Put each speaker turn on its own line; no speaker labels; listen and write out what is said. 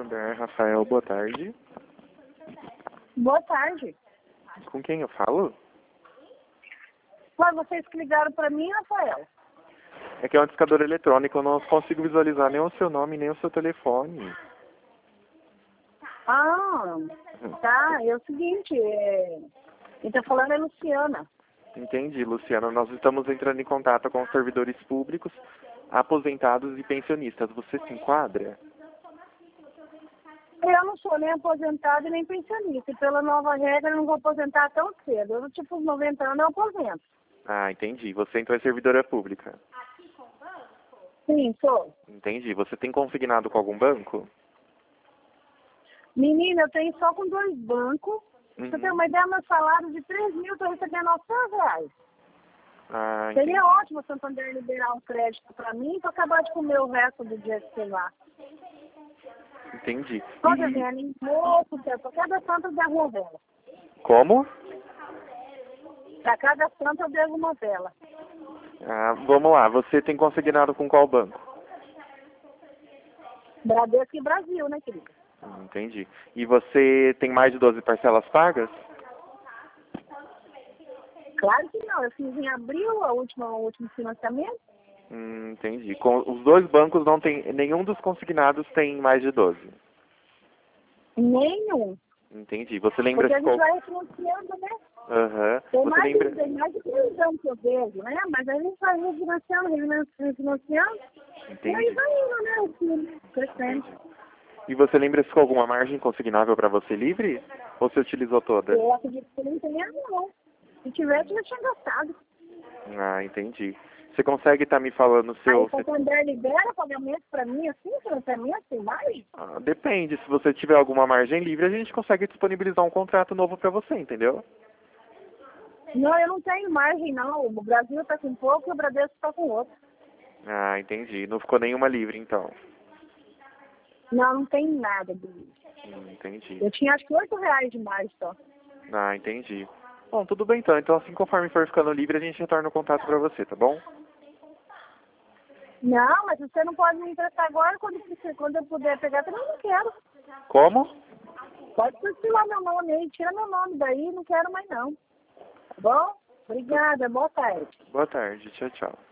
Rafael, boa tarde.
Boa tarde.
Com quem eu falo?
Ué, vocês que ligaram pra mim, Rafael?
É que é um discador eletrônico, eu não consigo visualizar nem o seu nome, nem o seu telefone.
Ah, tá. É o seguinte, quem tá falando é Luciana.
Entendi, Luciana. Nós estamos entrando em contato com os servidores públicos, aposentados e pensionistas. Você se enquadra?
Eu não sou nem aposentada nem pensionista. E pela nova regra, eu não vou aposentar tão cedo. Eu, tipo, os 90 anos, eu aposento.
Ah, entendi. Você então é servidora pública.
Sim, sou.
Entendi. Você tem consignado com algum banco?
Menina, eu tenho só com 2 bancos. Você tem uma ideia, meu salário de 3 mil, estou recebendo R$900.
Ah,
Seria ótimo o Santander liberar um crédito para mim para acabar de comer o resto do dia que sei lá.
entendi.
Toda vela em moço, para cada santo eu devo uma vela.
Como?
Para cada santo eu devo uma vela.
Ah, vamos lá. Você tem consignado com qual banco?
Bradesco e Brasil, né, querida?
Entendi. E você tem mais de 12 parcelas pagas?
Claro que não. Eu fiz em abril o último financiamento.
Entendi. Com os 2 bancos não tem, nenhum dos consignados tem mais de 12.
Nenhum.
Entendi. Você lembra
Porque a
se
gente
qual...
vai refinanciando, né?
Aham.
Tem
Você
mais,
lembra...
tem mais de 3 anos que eu vejo, né? Mas aí a gente vai refinanciando. E
Entendi.
aí vai indo, né? O filho crescendo.
E você lembra se ficou alguma margem consignável para você livre? Ou você utilizou toda?
Eu acredito que não tem não. Se tivesse, eu já tinha gastado.
Ah, entendi. Você consegue estar me falando o
Aí
seu...
o Santander libera pagamento para mim assim, financiamento, tem mais?
Ah, depende. Se você tiver alguma margem livre, a gente consegue disponibilizar um contrato novo para você, entendeu?
Não, eu não tenho margem não. O Brasil está com pouco e o Bradesco está com outro.
Ah, entendi. Não ficou nenhuma livre, então.
Não, não tem nada disso.
Entendi.
Eu tinha acho que R$8 de mais só.
Ah, entendi. Bom, tudo bem então. Então, assim, conforme for ficando livre, a gente retorna o contato para você, tá bom?
Não, mas você não pode me emprestar agora, quando eu puder pegar, também não quero.
Como?
Pode tirar meu nome aí, tira meu nome daí, não quero mais não. Tá bom? Obrigada, boa tarde.
Boa tarde. Tchau, tchau.